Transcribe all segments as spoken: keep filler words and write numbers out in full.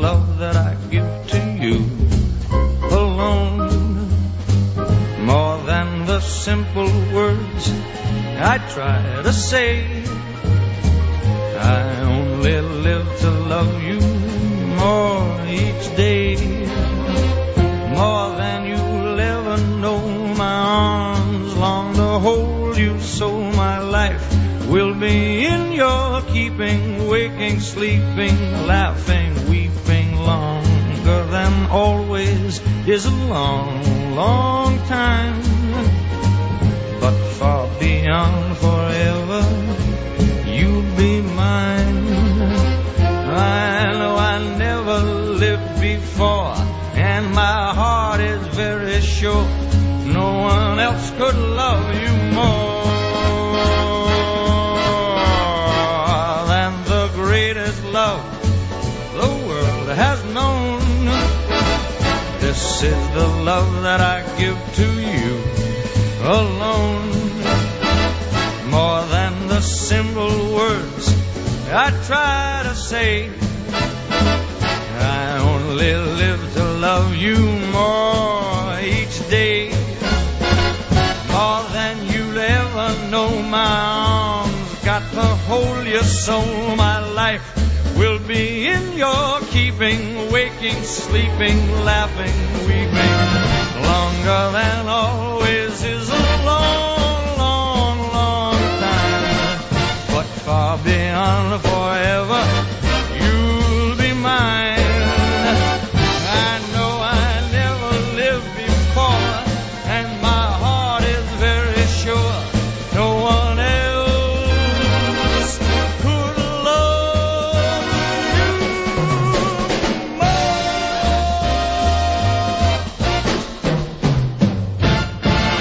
love that I give to you alone. More than the simple words I try to say, I only live to love you more each day. More than you'll ever know, my arms long to hold you, so my life will be in your keeping, waking, sleeping, laughing, weeping. Longer than always is a long, long time, but far beyond forever you'll be mine. I know I never lived before, and my heart is very sure no one else could love you more than the greatest love the world has known. This is the love that I give to you alone. More than the simple words I try to say, I only live to love you more each day. More than you'll ever know, my arms got to hold your soul. My life will be in your keeping, waking, sleeping, laughing, weeping. Longer than always is a long, long, long time, but far beyond forever you'll be mine. I know I never lived before, and my heart is very sure no one else could love you more.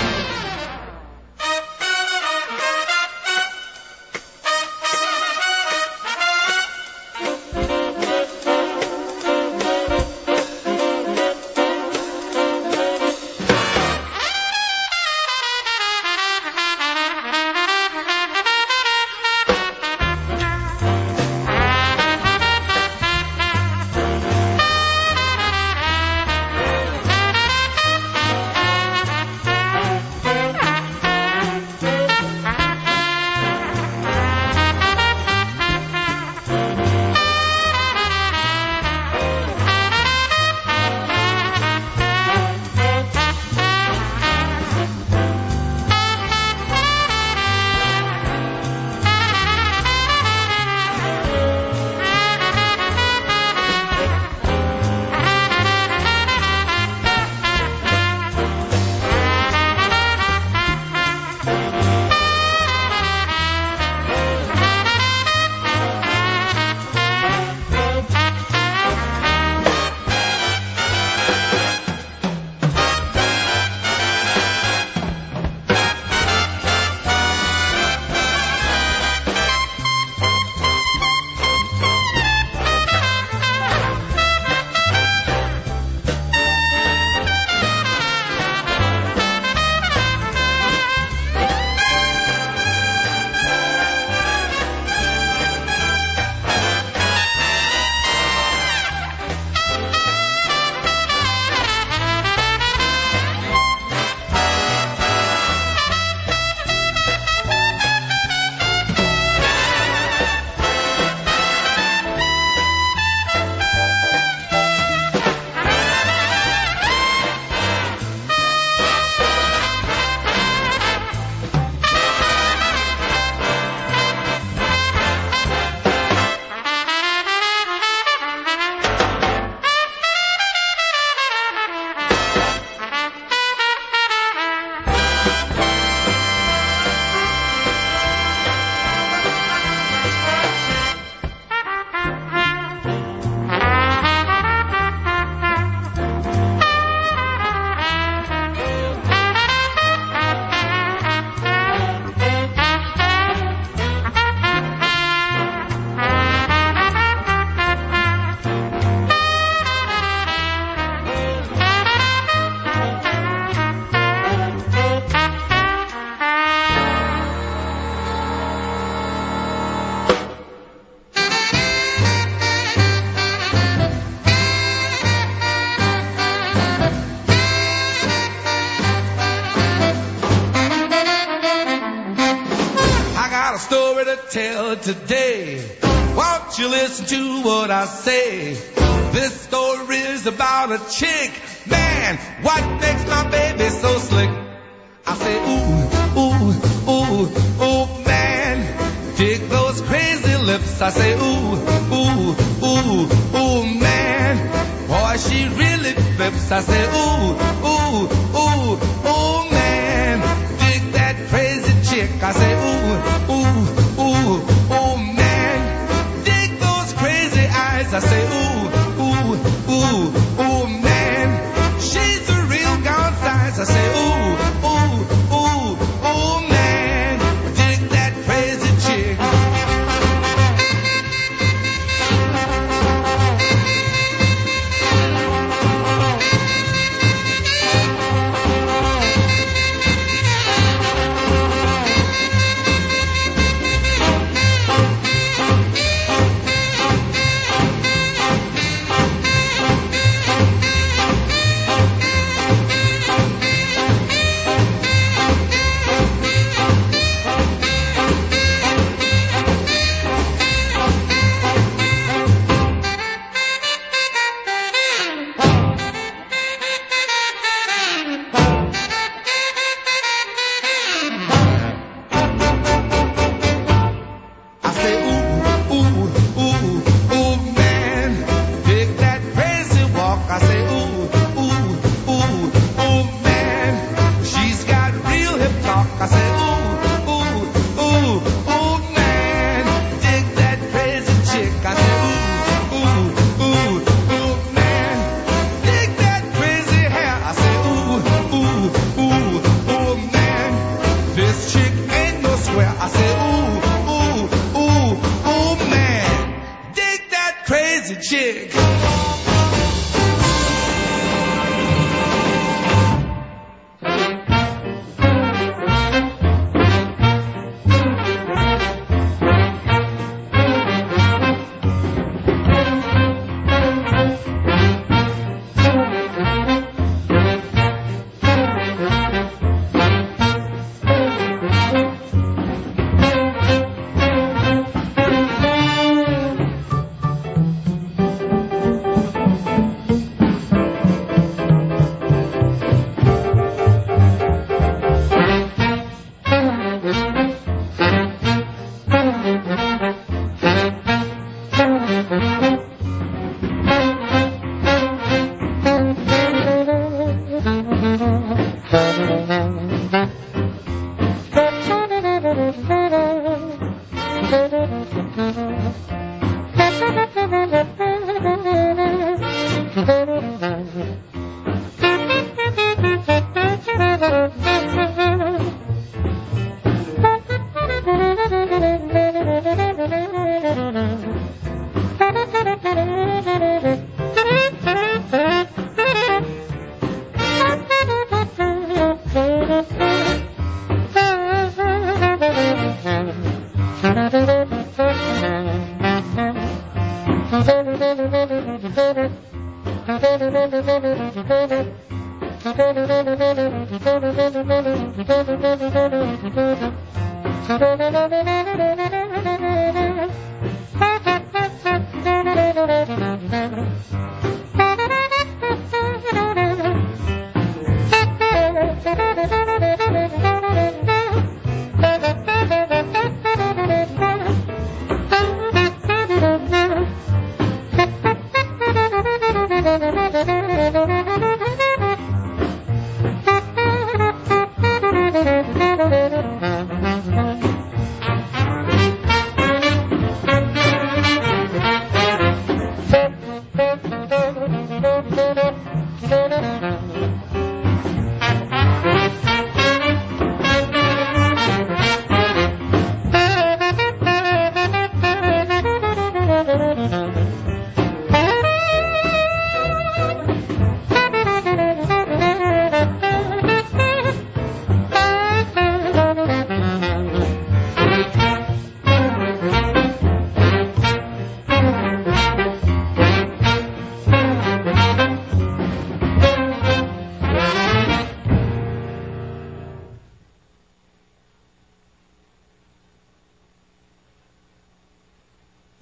tell today. Won't you listen to what I say? This story is about a chick. Man, what makes my baby so slick? I say, ooh, ooh, ooh, ooh, man, dig those crazy lips. I say, ooh, ooh, ooh, ooh, man, boy, she really flips. I say, ooh, ooh, ooh, ooh, man, dig that crazy chick. I say, ooh, ooh, ooh, ooh, man, dig those crazy eyes. I say, ooh, ooh, ooh, ooh, man, she's a real gone size. I say, ooh, ooh, ooh, ooh, man, dig that crazy chick.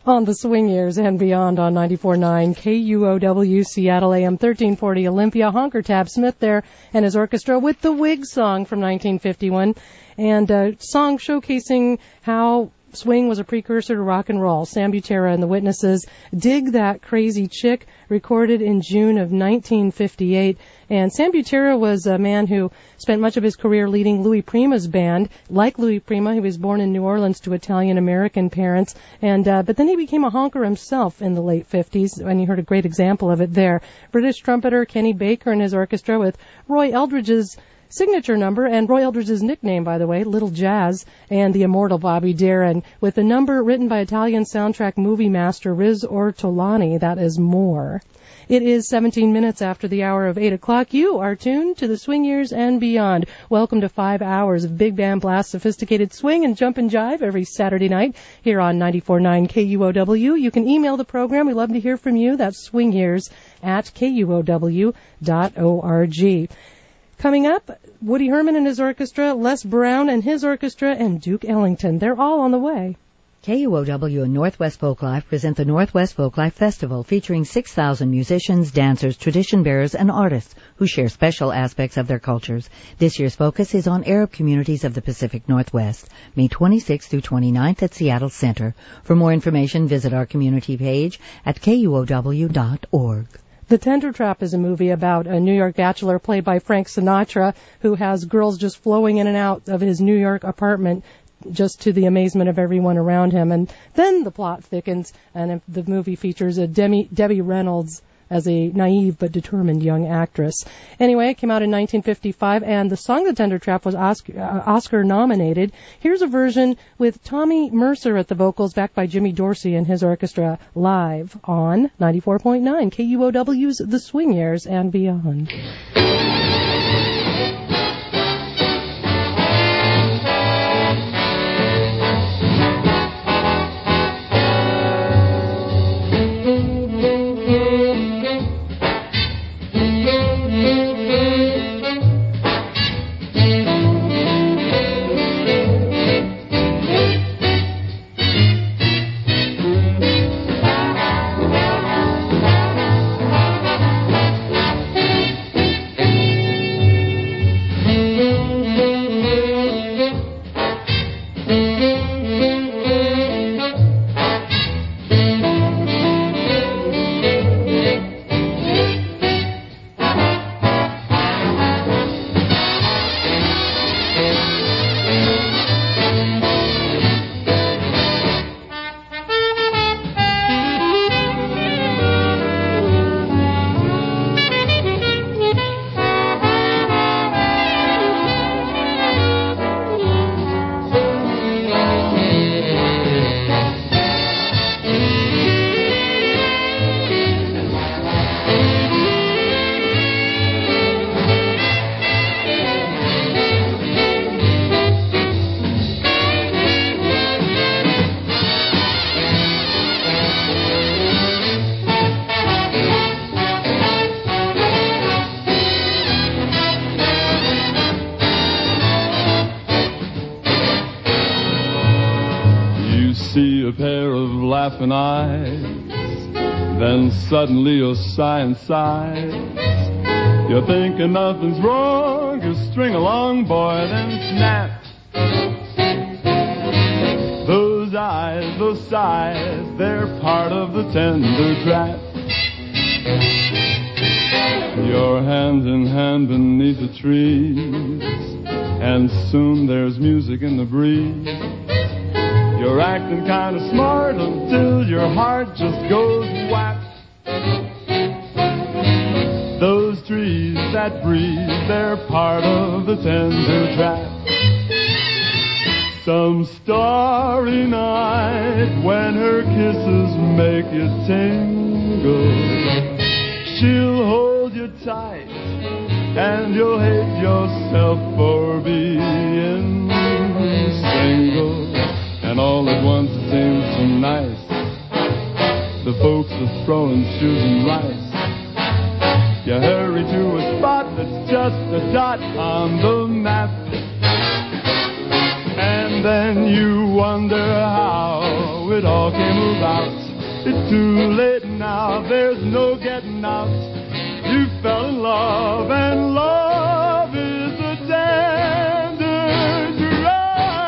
On the swing years and beyond on ninety-four point nine K U O W Seattle A M thirteen forty Olympia. Honker Tab Smith there and his orchestra with the Whigs song from nineteen fifty-one, and a song showcasing how swing was a precursor to rock and roll. Sam Butera and the Witnesses, Dig That Crazy Chick, recorded in June of nineteen fifty-eight. And Sam Butera was a man who spent much of his career leading Louis Prima's band. Like Louis Prima, he was born in New Orleans to Italian-American parents, and uh, but then he became a honker himself in the late fifties, and you heard a great example of it there. British trumpeter Kenny Baker and his orchestra with Roy Eldridge's signature number, and Roy Eldridge's nickname, by the way, Little Jazz, and the immortal Bobby Darin, with a number written by Italian soundtrack movie master Riz Ortolani, that is More. It is seventeen minutes after the hour of eight o'clock. You are tuned to the swing years and beyond. Welcome to five hours of big band blast, sophisticated swing, and jump and jive every Saturday night here on ninety-four point nine K U O W. You can email the program. We love to hear from you. That's swingyears at K U O W dot org. Coming up, Woody Herman and his orchestra, Les Brown and his orchestra, and Duke Ellington. They're all on the way. K U O W and Northwest Folklife present the Northwest Folklife Festival, featuring six thousand musicians, dancers, tradition bearers, and artists who share special aspects of their cultures. This year's focus is on Arab communities of the Pacific Northwest, May twenty-sixth through twenty-ninth at Seattle Center. For more information, visit our community page at K U O W dot org. The Tender Trap is a movie about a New York bachelor played by Frank Sinatra who has girls just flowing in and out of his New York apartment, just to the amazement of everyone around him. And then the plot thickens, and the movie features a Demi, Debbie Reynolds as a naive but determined young actress. Anyway, it came out in nineteen fifty-five, and the song The Tender Trap was Oscar, uh, Oscar nominated. Here's a version with Tommy Mercer at the vocals, backed by Jimmy Dorsey and his orchestra, live on ninety-four point nine K U O W's The Swing Years and Beyond. Laughing eyes, then suddenly you'll sigh and sigh. You're thinking nothing's wrong, you string along, boy, then snap. Those eyes, those sighs, they're part of the tender trap. You're hand in hand beneath the trees, and soon there's music in the breeze. You're acting kind of smart until your heart just goes whack. Those trees that breeze, they're part of the tender trap. Some starry night when her kisses make you tingle, she'll hold you tight and you'll hate yourself for being single. And all at once it seems so nice, the folks are throwing shoes and rice. You hurry to a spot that's just a dot on the map, and then you wonder how it all came about. too late now, there's no getting out. You fell in love, and love is a dangerous drug.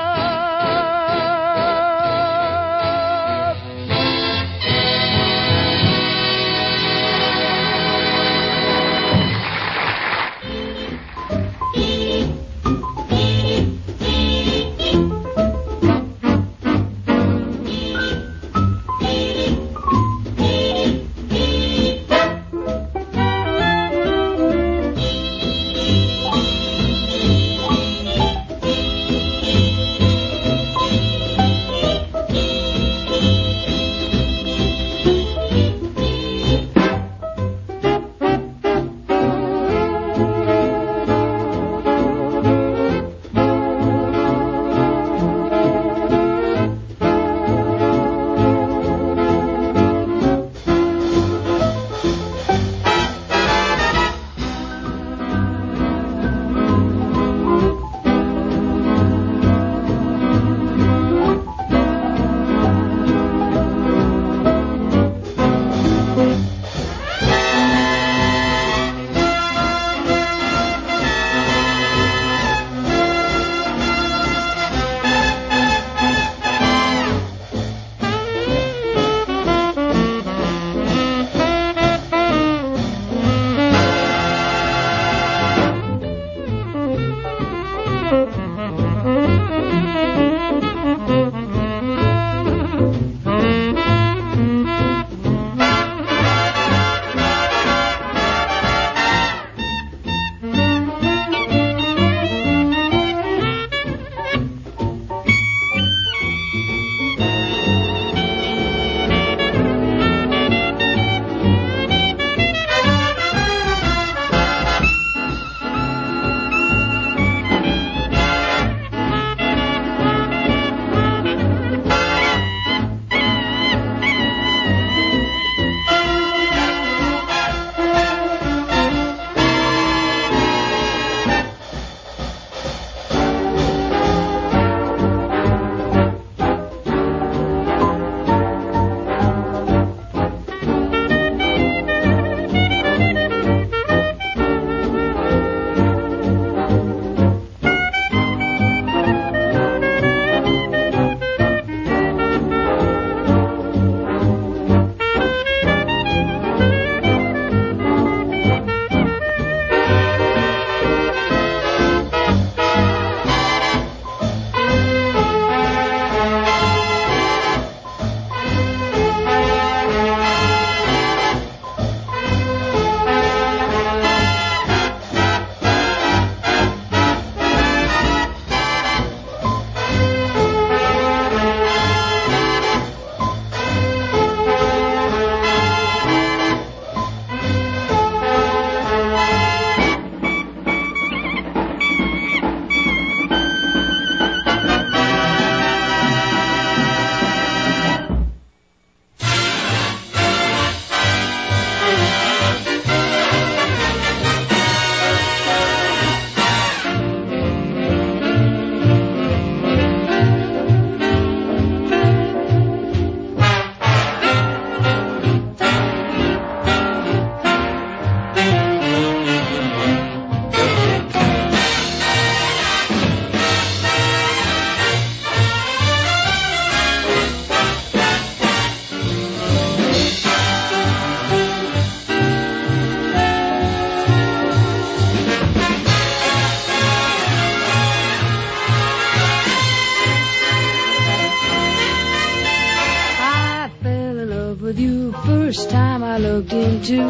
first time I looked into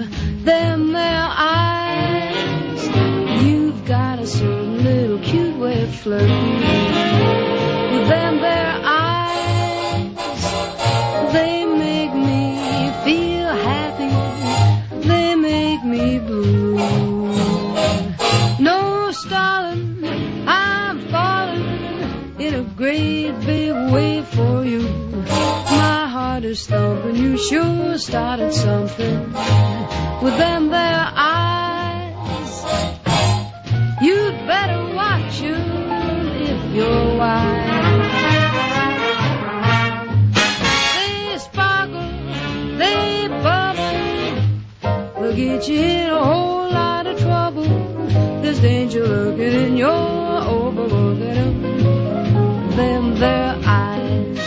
them there eyes. You've got a certain little cute way of flirting with them there eyes. They make me feel happy, they make me blue. No stalling, I'm falling in a great big wave for you. My heart is thumping, you sure started something with them there eyes. You'd better watch them if you're wise. They sparkle they'll get you in a whole lot of trouble. There's danger lurking in your overlooking them their eyes.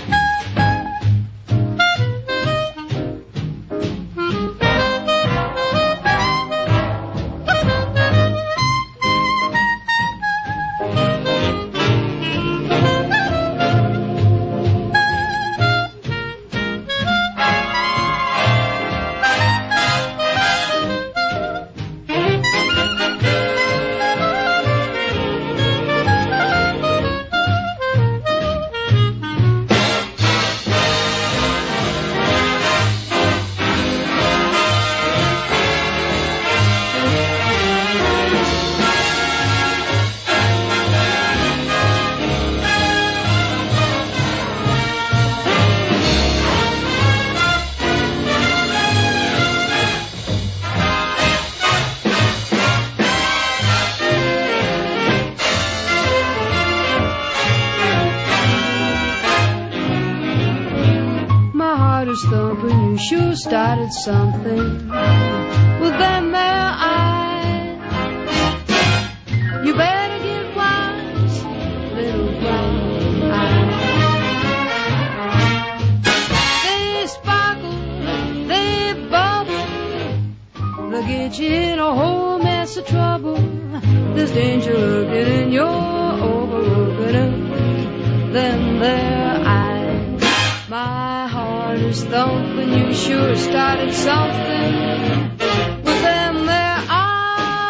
Sure started something with them there eyes. You better get wise, little brown eyes. They sparkle, they bubble, they'll get you in a whole mess of trouble. There's danger lurking in your overlooking them there eyes. My heart is thumping, you sure started something with them there eyes.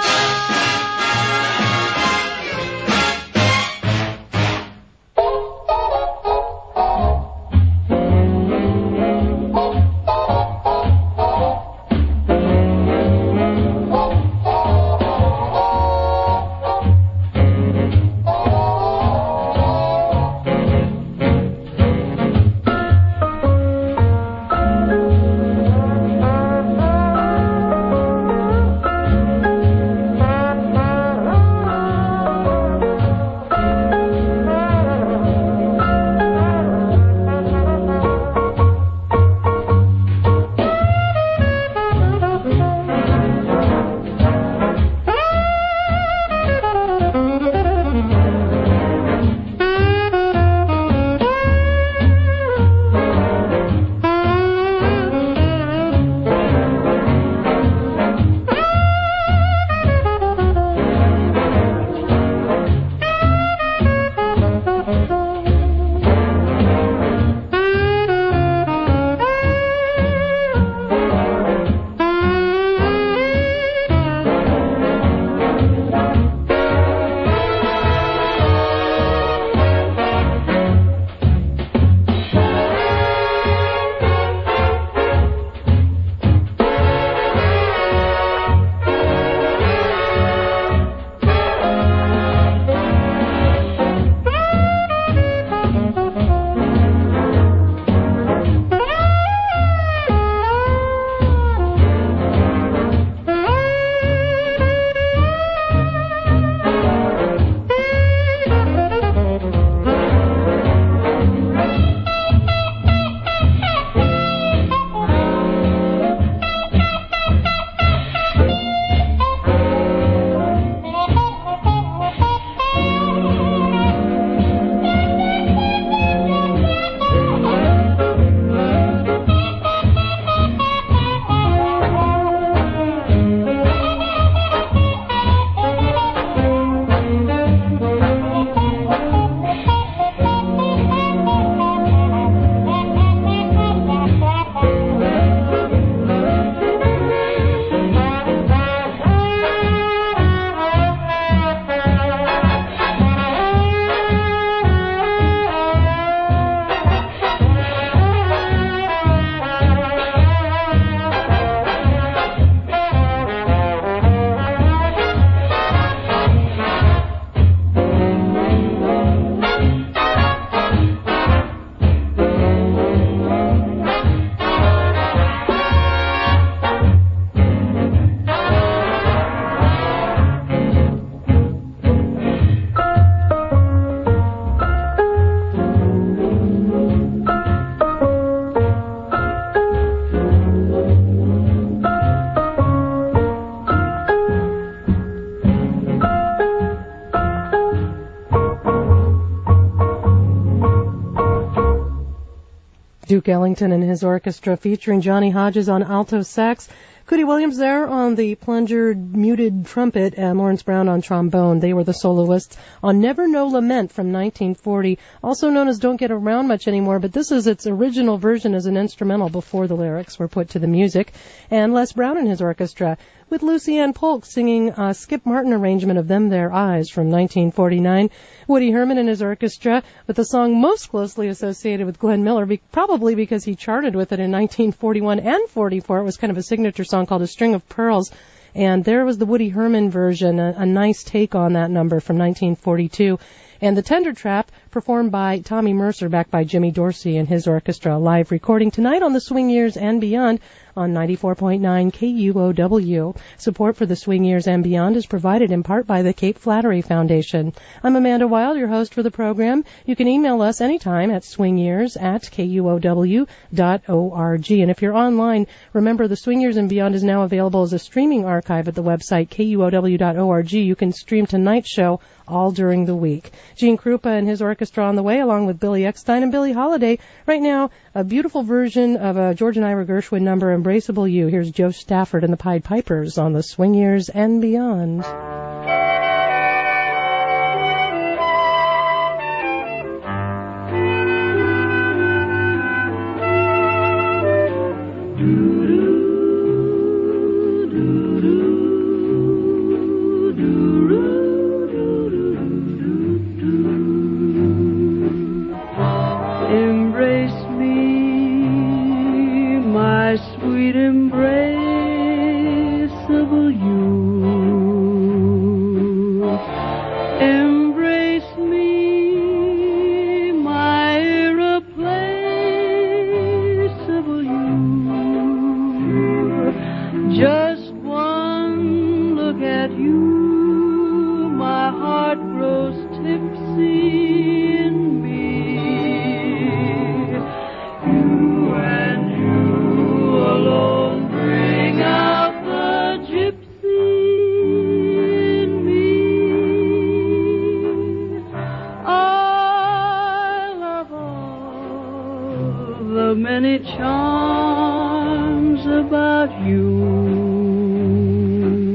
Duke Ellington and his orchestra featuring Johnny Hodges on alto sax, Cootie Williams there on the plungered muted trumpet, and Lawrence Brown on trombone. They were the soloists on Never No Lament from nineteen forty, also known as Don't Get Around Much Anymore, but this is its original version as an instrumental before the lyrics were put to the music. And Les Brown and his orchestra with Lucy Ann Polk singing a Skip Martin arrangement of Them Their Eyes from nineteen forty-nine. Woody Herman and his orchestra with the song most closely associated with Glenn Miller, be- probably because he charted with it in nineteen forty-one and forty-four. It was kind of a signature song called A String of Pearls. And there was the Woody Herman version, a, a nice take on that number from nineteen forty-two. And the Tender Trap, performed by Tommy Mercer, backed by Jimmy Dorsey and his orchestra, live recording tonight on the Swing Years and Beyond on ninety-four point nine K U O W. Support for the Swing Years and Beyond is provided in part by the Cape Flattery Foundation. I'm Amanda Wild, your host for the program. You can email us anytime at swingyears at K U O W dot org. And if you're online, remember the Swing Years and Beyond is now available as a streaming archive at the website K U O W dot org. You can stream tonight's show all during the week. Gene Krupa and his orchestra on the way, along with Billy Eckstein and Billie Holiday. Right now, a beautiful version of a George and Ira Gershwin number, Embraceable You. Here's Joe Stafford and the Pied Pipers on the Swing Years and Beyond.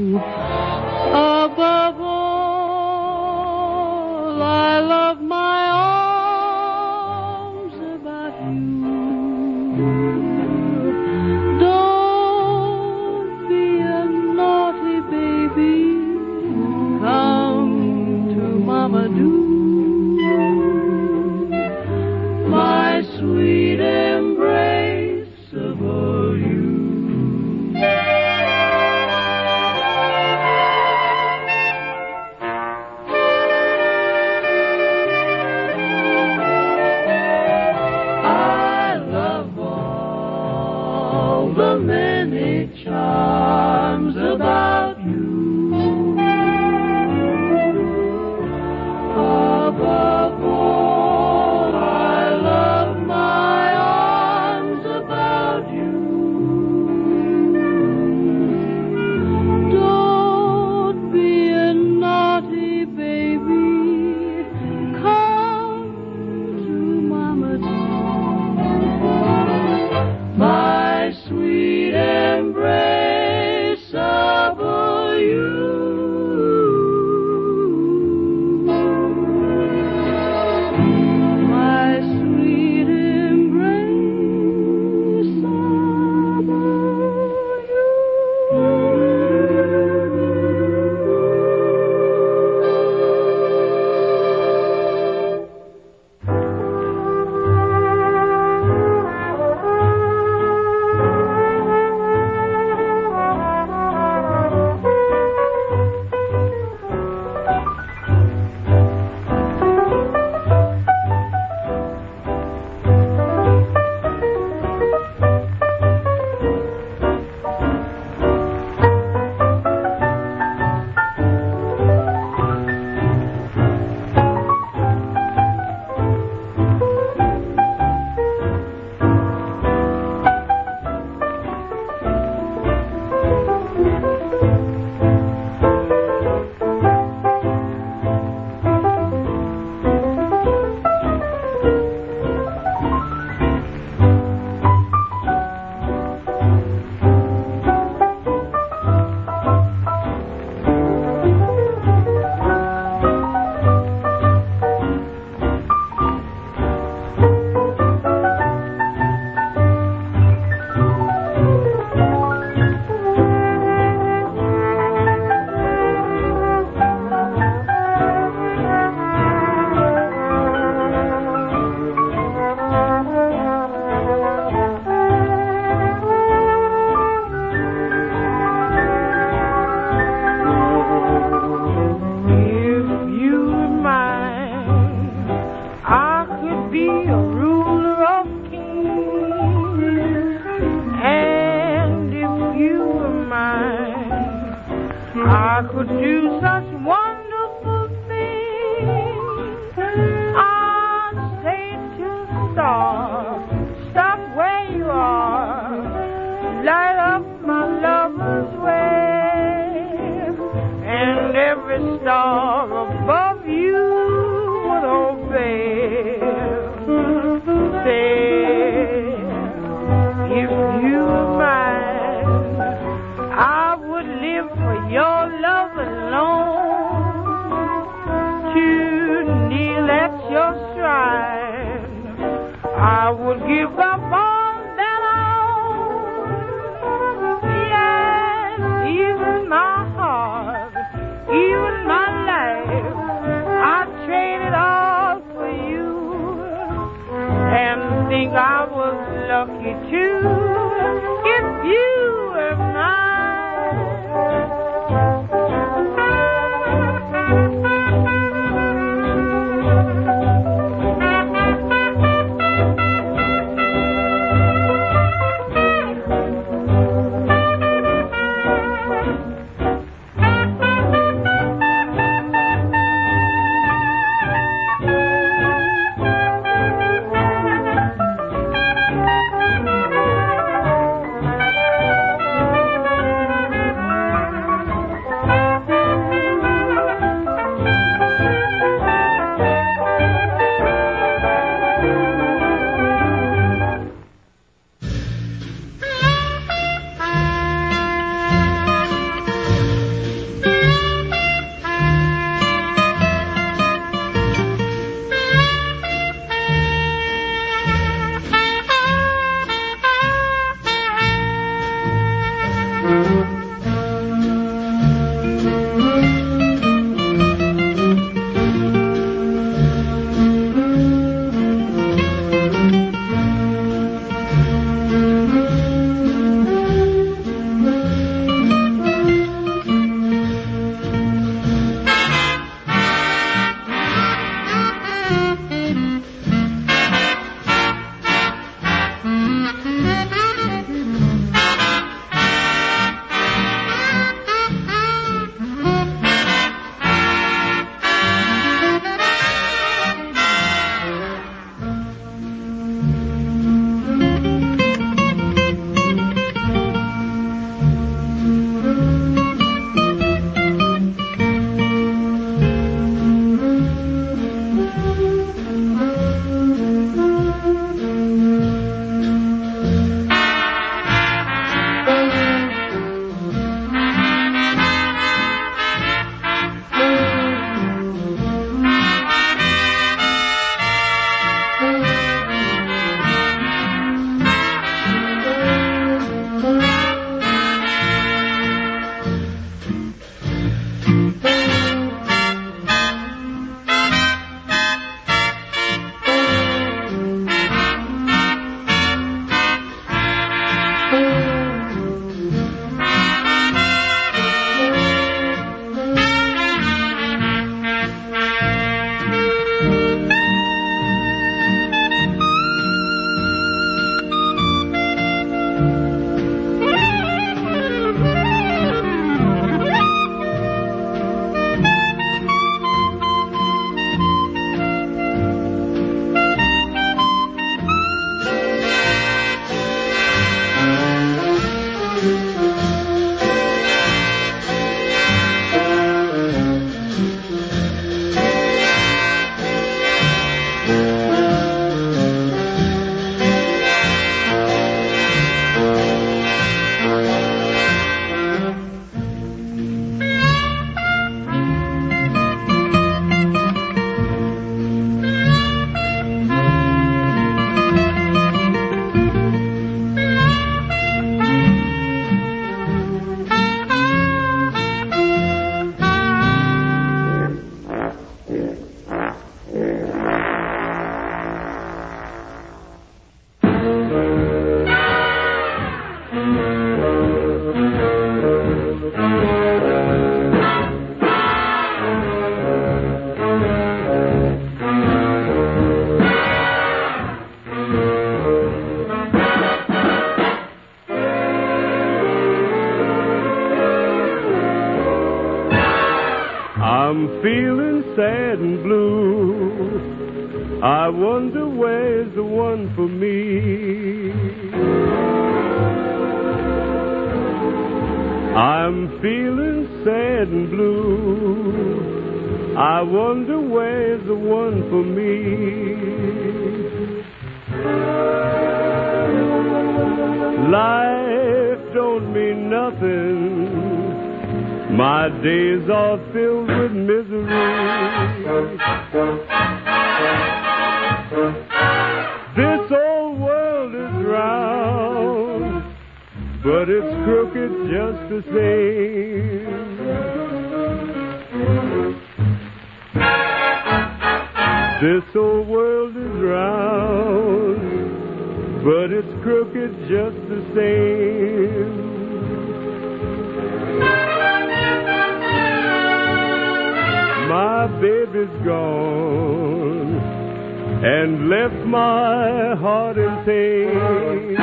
Above all, I love my I could do such wonderful things. I'd say to stars, stop where you are, light up my lover's way, and every star above you would obey. Say, if you were mine, I would live for your love alone, to kneel at your shrine. I would give up all that I own, yes, even my heart, even my life. I'd trade it all for you, and think I was lucky too, if you were mine. I'm feeling sad and blue. I wonder where's the one for me. I'm feeling sad and blue. I wonder where's the one for me. Life don't mean nothing. My days are filled with misery. This old world is round, but it's crooked just the same. This old world is round, but it's crooked just the same. My baby's gone and left my heart in pain.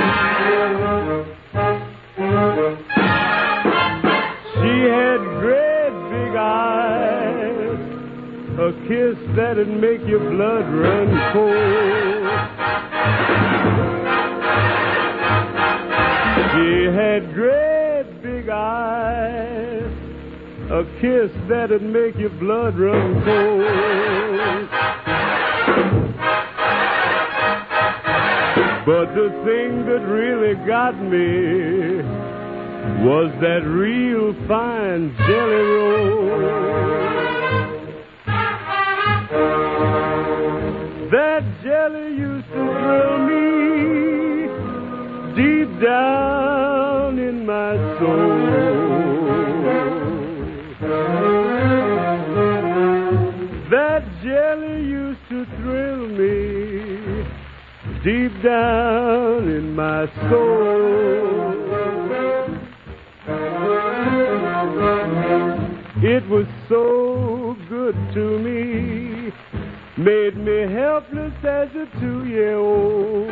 She had great big eyes, a kiss that'd make your blood run cold. She had great big eyes, a kiss that'd make your blood run cold. But the thing that really got me was that real fine jelly roll. That jelly used to thrill me deep down in my soul. That jelly used to thrill me deep down in my soul. It was so good to me, made me helpless as a two-year-old.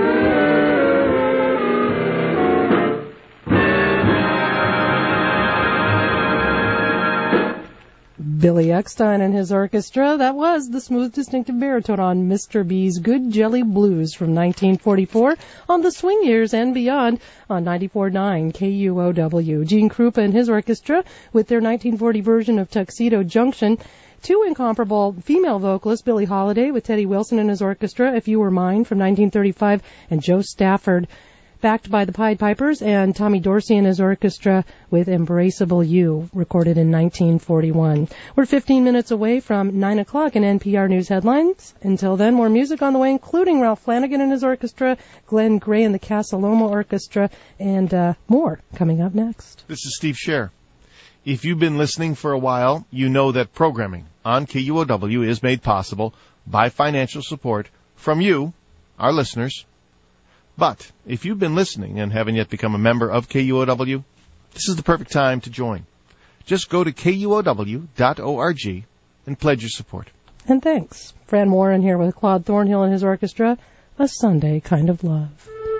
Billy Eckstein and his orchestra. That was the smooth, distinctive baritone on Mister B's Good Jelly Blues from nineteen forty-four on the swing years and beyond on ninety-four point nine K U O W. Gene Krupa and his orchestra with their nineteen forty version of Tuxedo Junction. Two incomparable female vocalists, Billie Holiday with Teddy Wilson and his orchestra, If You Were Mine from nineteen thirty-five, and Joe Stafford, backed by the Pied Pipers, and Tommy Dorsey and his orchestra with Embraceable You, recorded in nineteen forty-one. We're fifteen minutes away from nine o'clock in N P R News Headlines. Until then, more music on the way, including Ralph Flanagan and his orchestra, Glenn Gray and the Casa Loma Orchestra, and uh, more coming up next. This is Steve Scher. If you've been listening for a while, you know that programming on K U O W is made possible by financial support from you, our listeners. But if you've been listening and haven't yet become a member of K U O W, this is the perfect time to join. Just go to K U O W dot org and pledge your support. And thanks. Fran Warren here with Claude Thornhill and his orchestra, A Sunday Kind of Love.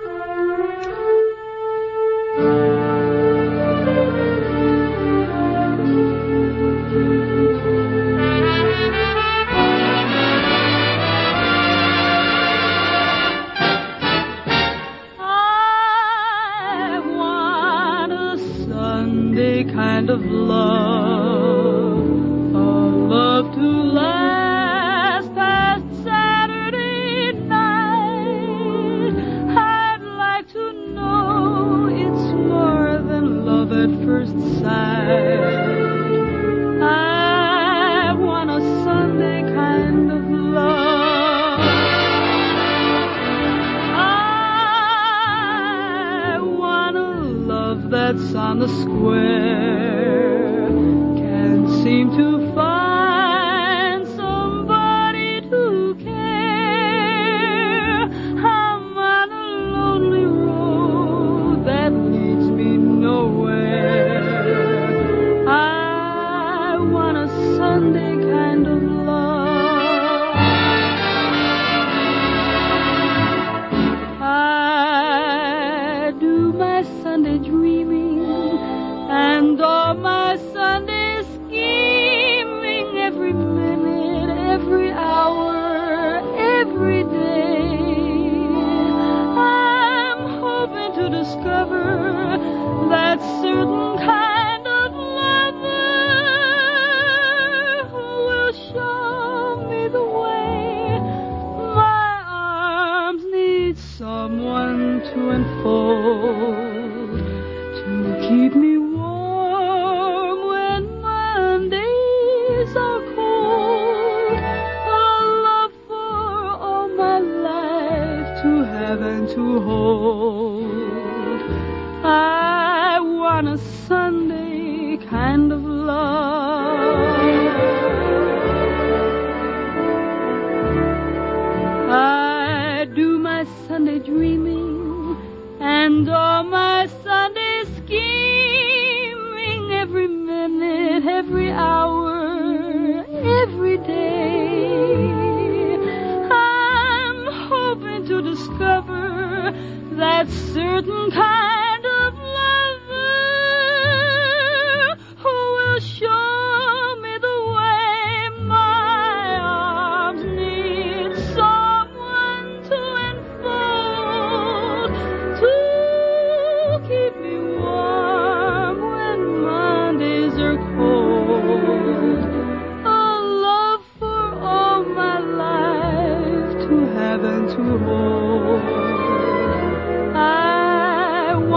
Kind of love, a love to last past Saturday night. I'd like to know it's more than love at first sight. I want a Sunday kind of love. I want a love that's on the square. Seem to find somebody to care. I'm on a lonely road that leads me nowhere. I want a Sunday kind of love. I do my Sunday dreaming and kind of love. I do my Sunday dreaming and all my Sunday scheming every minute, every hour, every day. I'm hoping to discover that certain kind of lover who will show me the way my arms need someone to enfold, to keep me warm when Mondays are cold. A love for all my life to have and to hold. I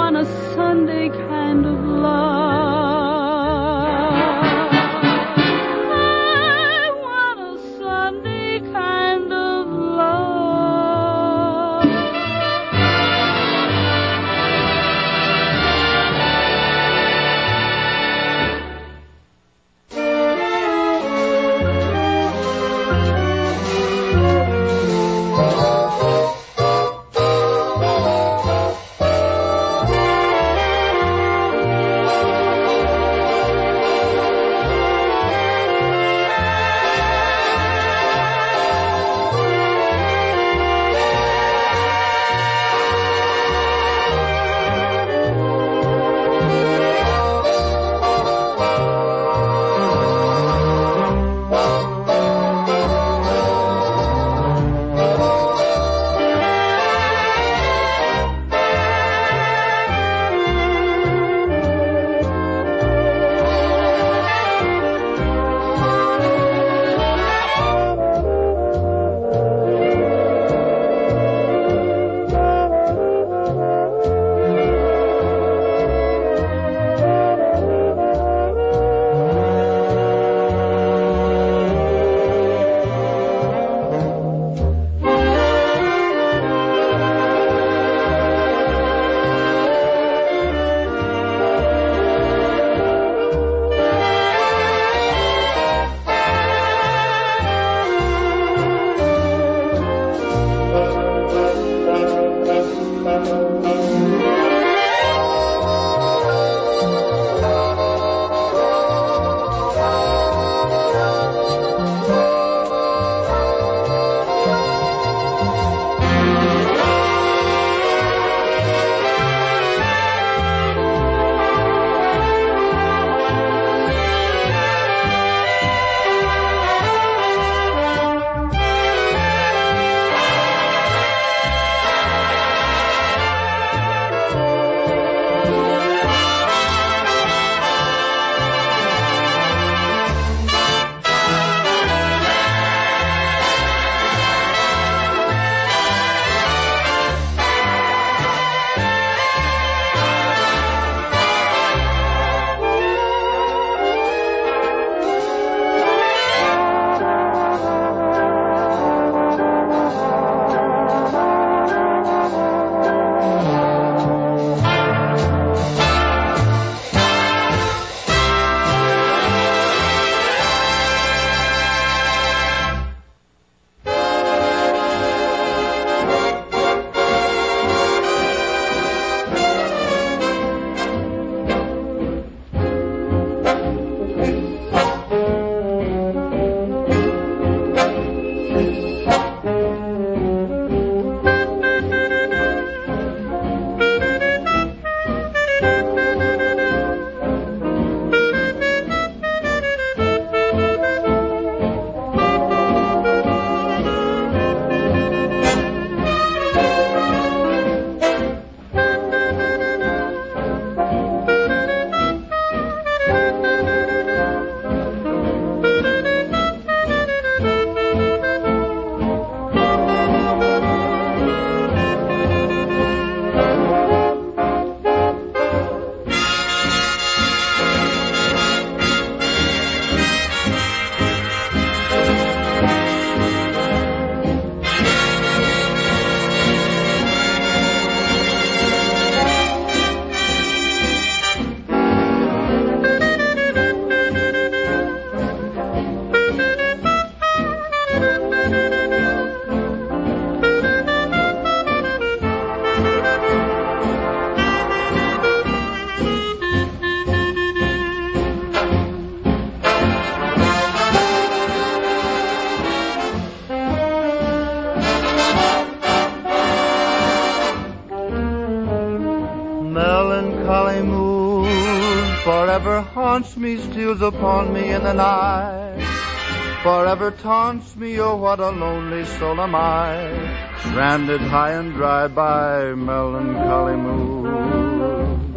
me, steals upon me in the night, forever taunts me, oh what a lonely soul am I, stranded high and dry by melancholy mood.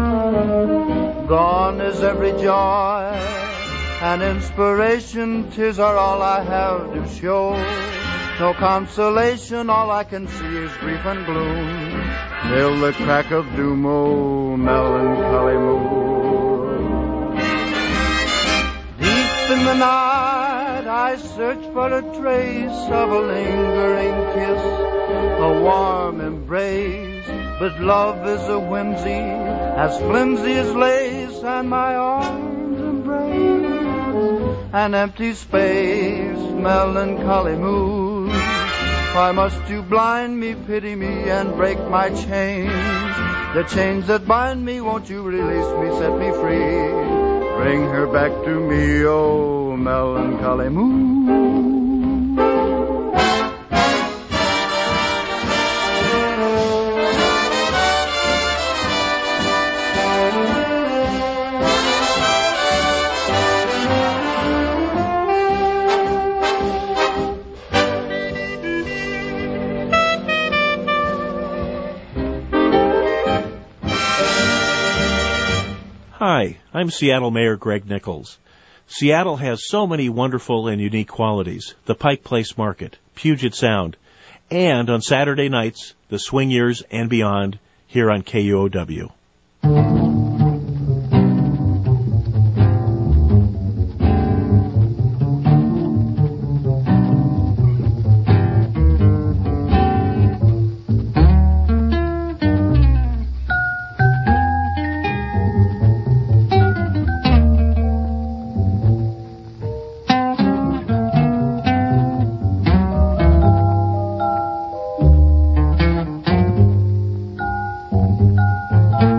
Gone is every joy and inspiration, tears are all I have to show. No consolation, all I can see is grief and gloom, till the crack of doom, oh melancholy mood. Deep in the night I search for a trace of a lingering kiss, a warm embrace, but love is a whimsy, as flimsy as lace, and my arms embrace an empty space, melancholy mood. Why must you blind me, pity me, and break my chains? The chains that bind me, won't you release me, set me free? Bring her back to me, oh melancholy moon. Hi, I'm Seattle Mayor Greg Nichols. Seattle has so many wonderful and unique qualities. The Pike Place Market, Puget Sound, and on Saturday nights, the Swing Years and beyond here on K U O W. Thank you.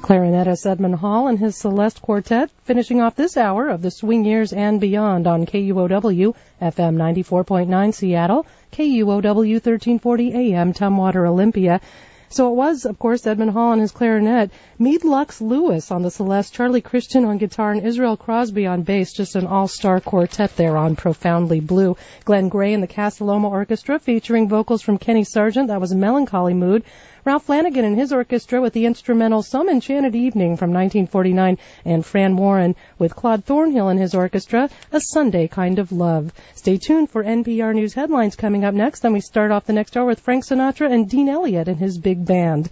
Clarinetist Edmund Hall and his Celeste Quartet, finishing off this hour of the Swing Years and Beyond on K U O W, F M ninety-four point nine Seattle, K U O W thirteen forty A M, Tumwater, Olympia. So it was, of course, Edmund Hall and his clarinet, Meade Lux Lewis on the Celeste, Charlie Christian on guitar, and Israel Crosby on bass, just an all-star quartet there on Profoundly Blue. Glenn Gray and the Casa Loma Orchestra featuring vocals from Kenny Sargent, that was Melancholy Mood. Ralph Flanagan and his orchestra with the instrumental Some Enchanted Evening from nineteen forty-nine, and Fran Warren with Claude Thornhill and his orchestra, A Sunday Kind of Love. Stay tuned for N P R News headlines coming up next. Then we start off the next hour with Frank Sinatra and Dean Elliott and his big band.